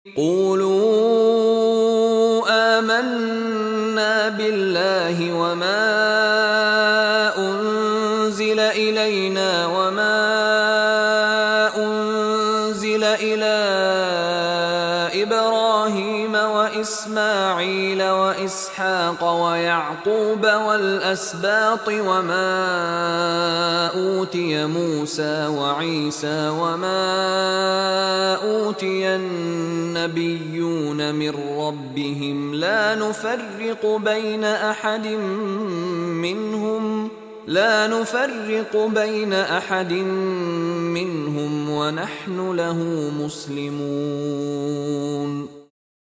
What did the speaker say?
قولوا آمنا بالله وما أنزل إلينا وما أنزل إلى إبراهيم وإسماعيل وإسحاق ويعقوب والأسباط وما أوتي موسى وعيسى وما أوتي النبيون من ربهم لا نفرق بين أحد منهم ونحن له مسلمون.